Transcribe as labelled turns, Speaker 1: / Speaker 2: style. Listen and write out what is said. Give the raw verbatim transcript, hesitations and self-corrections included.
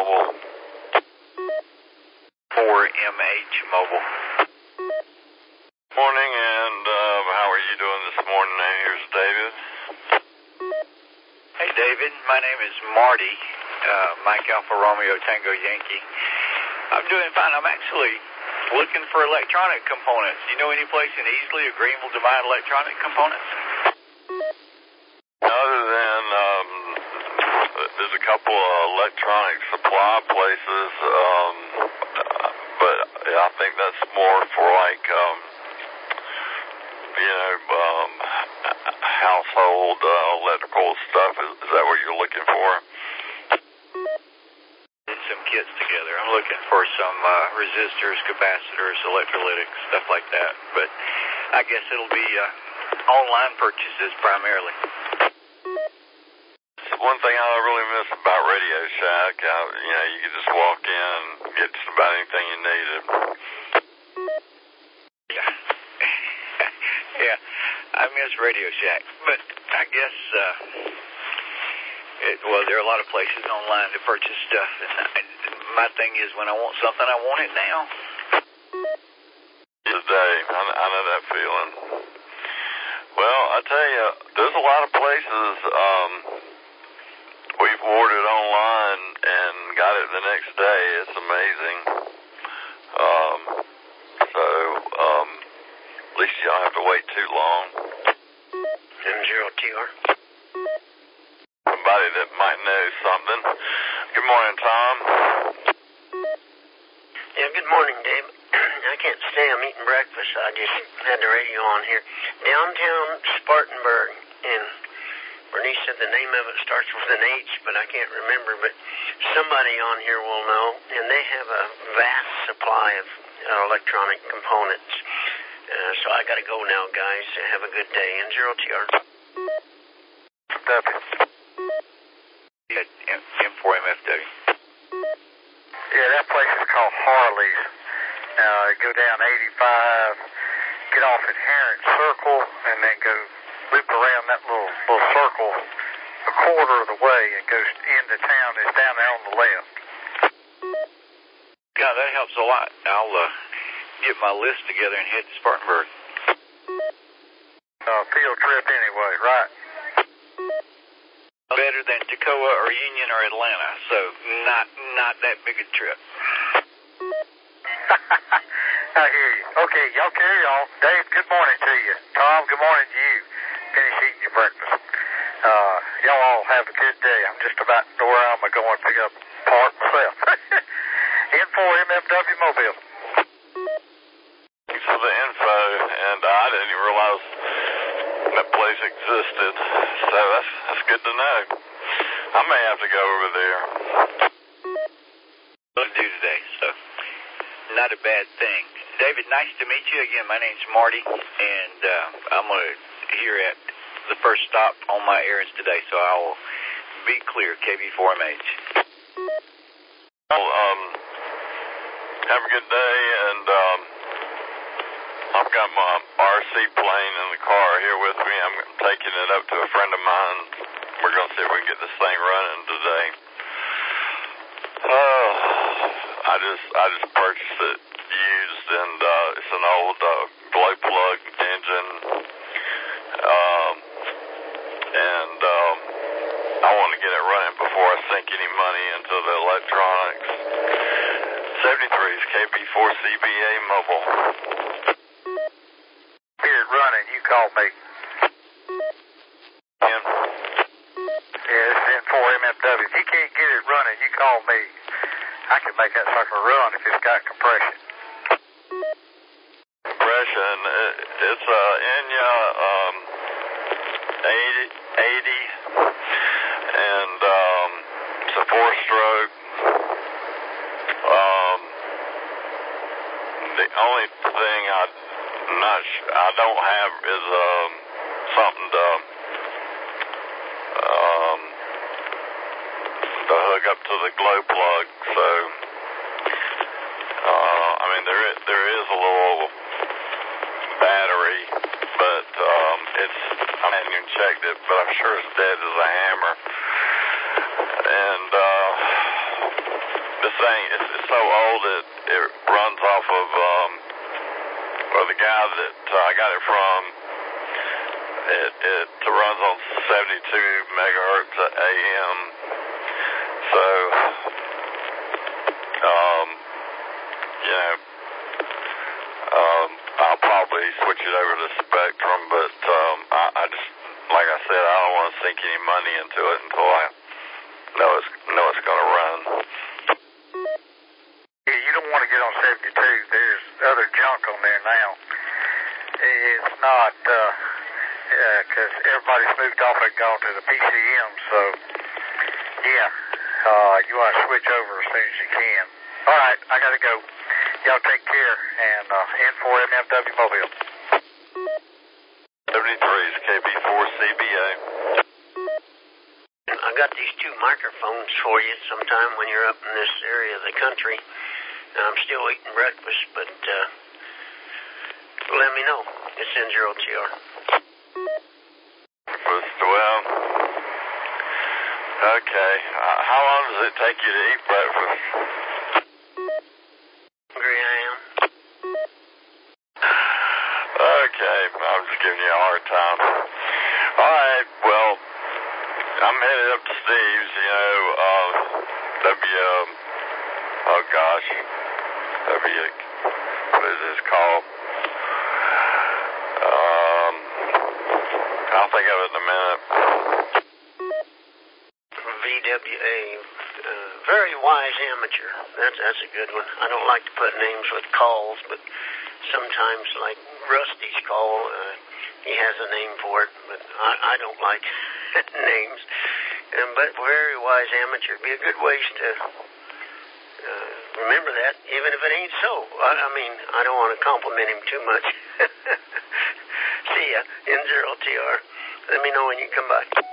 Speaker 1: Mobile.
Speaker 2: four M H Mobile.
Speaker 1: Morning, and uh, how are you doing this morning? Here's David.
Speaker 2: Hey, David. My name is Marty, uh, Mike Alpha Romeo Tango Yankee. I'm doing fine. I'm actually looking for electronic components. Do you know any place in Easley or Greenville to buy electronic components?
Speaker 1: Other than, um, there's a couple of electronic supply places, um, but I think that's more for like, um, you know, um, household uh, electrical stuff. Is, is that what you're looking for?
Speaker 2: Some kits together. I'm looking for some uh, resistors, capacitors, electrolytics, stuff like that. But I guess it'll be uh, online purchases primarily.
Speaker 1: One thing I really miss about Radio Shack, uh, you know, you can just walk in, get just about anything you needed.
Speaker 2: Yeah. Yeah, I miss Radio Shack. But I guess, uh, it, well, there are a lot of places online to purchase stuff. And, and my thing is, when I want something, I want it now.
Speaker 1: Today, I, I know that feeling. Well, I tell you, there's a lot of places, um, we've ordered online and got it the next day. It's amazing. Um, so, um, at least you don't have to wait too long.
Speaker 2: M zero T R.
Speaker 1: Somebody that might know something. Good morning, Tom.
Speaker 3: Yeah, good morning, Dave. I can't stay. I'm eating breakfast. I just had the radio on here. Downtown Spartanburg in Bernice said the name of it starts with an H, but I can't remember. But somebody on here will know, and they have a vast supply of uh, electronic components. Uh, so I got to go now, guys. Have a good day. N zero T R.
Speaker 1: W.
Speaker 2: Yeah, M four M F W.
Speaker 4: Yeah, that place is called Harley's. Uh, go down eighty-five, get off at Heron Circle, and then go loop around that little little circle a quarter of the way and goes into town. It's down there on the left.
Speaker 2: Yeah, that helps a lot. I'll uh, get my list together and head to Spartanburg.
Speaker 4: Uh, field trip anyway, right?
Speaker 2: Better than Toccoa or Union or Atlanta, so not not that big a trip.
Speaker 4: I hear you. Okay, y'all carry on. Dave, good morning to you. Tom, good morning to you. Finish eating your breakfast. Uh, y'all all have a good day. I'm just about to where I'm going to pick up part myself. N four M F W Mobile.
Speaker 1: Thanks for the info, and I didn't even realize that place existed, so that's, that's good to know. I may have to go over there.
Speaker 2: What to do today, so not a bad thing. David, nice to meet you again. My name's Marty, and uh, I'm going to here at the first stop on my errands today, so I will be clear, K B four M H.
Speaker 1: Well, um, have a good day, and um, I've got my R C plane in the car here with me. I'm taking it up to a friend of mine. We're going to see if we can get this thing running today. Uh, I just I just purchased it used, and uh, it's an old uh, glow plug engine. Um, and um, I want to get it running before I sink any money into the electronics. seventy-three is K B four C B A Mobile.
Speaker 4: Get it running, you call me.
Speaker 1: Ken?
Speaker 4: Yeah, it's N four M F W. If you can't get it running, you call me. I can make that sucker run if it's got compression.
Speaker 1: Compression, it, it's a Enya um, eighty, eighty, and um, it's a four-stroke. Um, the only thing I not sh- I don't have is um, something to um, to hook up to the glow plug. So, uh, I mean, there is, there is a little battery, but um, it's I haven't even checked it, but I'm sure it's dead as a hammer. And uh, this thing, it's, it's so old that it runs off of, um, well, the guy that uh, I got it from, it, it runs on seventy-two megahertz A M. So, um, you know, um, I'll probably switch it over to Spectrum, but um, I, I just, like I said, I don't want to sink any money into it until I know it's know it's going to run.
Speaker 4: Yeah, you don't want to get on seventy-two. There's other junk on there now. It's not, uh, because uh, everybody's moved off and gone to the P C M, so, yeah, uh, you want to switch over as soon as you can. All right, I got to go. Y'all take care, and uh, N four M F W Mobile.
Speaker 1: seventy-three is K B four C B A.
Speaker 3: I got these two microphones for you sometime when you're up in this area of the country. And I'm still eating breakfast, but uh, let me know. It's N zero T R.
Speaker 1: Breakfast, well, okay. Uh, how long does it take you to eat breakfast?
Speaker 3: Hungry I am.
Speaker 1: Okay, I'm just giving you a hard time. All right, well, I'm headed up to Steve's, you know, uh, W, um, oh gosh, W, what is this called? Um, I'll think of it in a minute.
Speaker 3: V W A, uh, very wise amateur. That's, that's a good one. I don't like to put names with calls, but sometimes, like Rusty's call, uh, he has a name for it, but I, I don't like names. Um, but very wise amateur. Be a good ways to uh, remember that, even if it ain't so. I, I mean, I don't want to compliment him too much. See ya, N zero T R. Let me know when you come by.